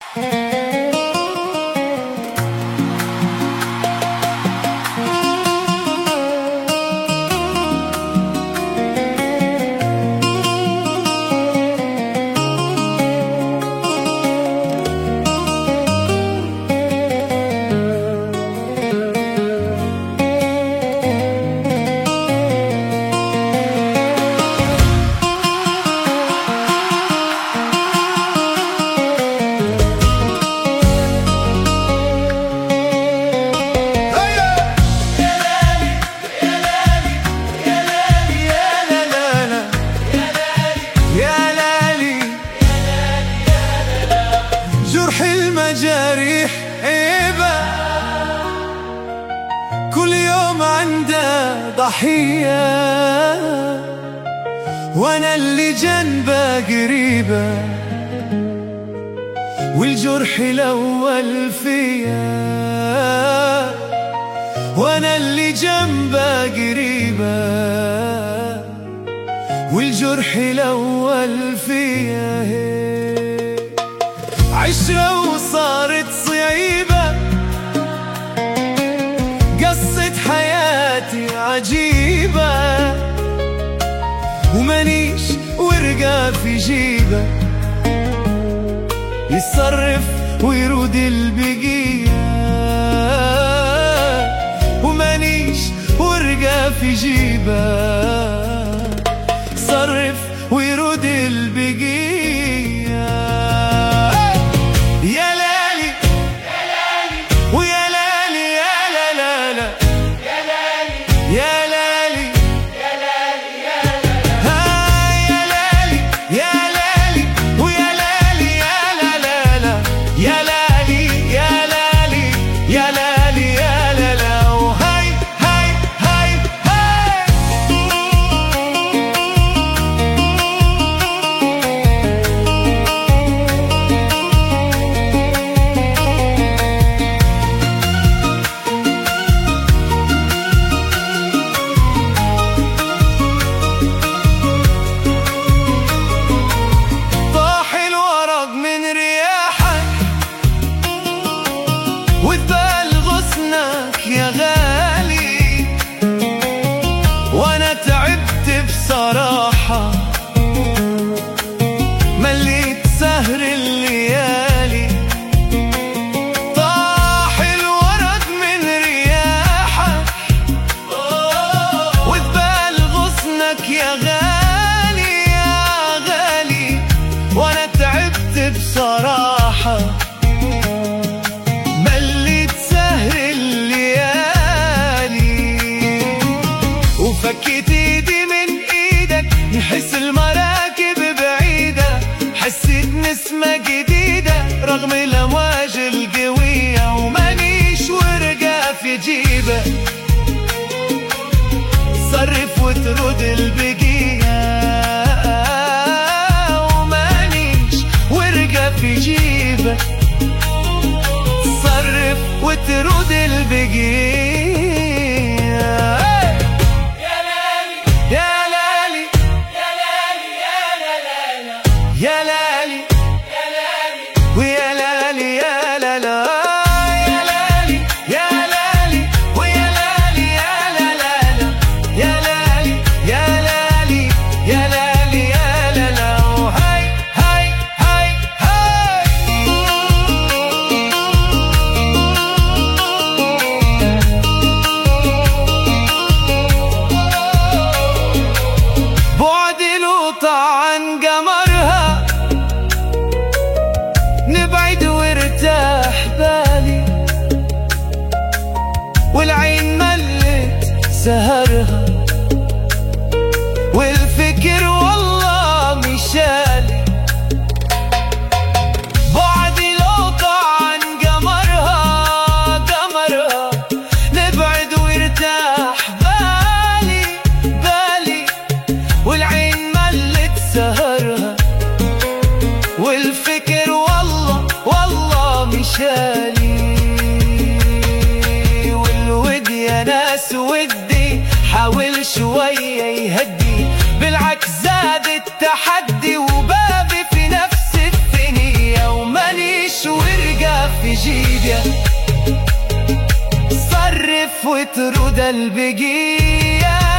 جرح المجاريح عيبة، كل يوم عنده ضحية، وانا اللي جنبه قريبة، والجرح الاول فيا، وانا اللي جنبه قريبة، والجرح الاول فيا. عشرة وصارت صعيبة، قصة حياتي عجيبة، ومانيش ورقة في جيبة يتصرف ويرود البقية، ومانيش ورقة في جيبة يتصرف ويرود البقية. وتبال غصنك يا غالي، وانا تعبت بصراحة، مليت سهر الليالي، طاح الورد من رياحك، وتبال غصنك يا غالي يا غالي، وانا تعبت بصراحة، فكيت ايدي من ايدك، نحس المراكب بعيدة، حسيت نسمة جديدة رغم الامواج القوية، ومانيش ورقة في جيبة صرف وترد البقية، ومانيش ورقة في جيبة صرف وترد البقية. عن قمرها نبعد وارتاح بالي، والعين ملت سهرها، والفكر والله مشالي، بعدي لو طاع عن قمرها نبعد وارتاح بالي والعين سهرها، والفكر والله مشالي، والود يا ناس ودي حاول شوية يهدي، بالعكس زاد التحدي، وبابي في نفس الثنية، ومانيش في جيدة، صرف وترد البقية.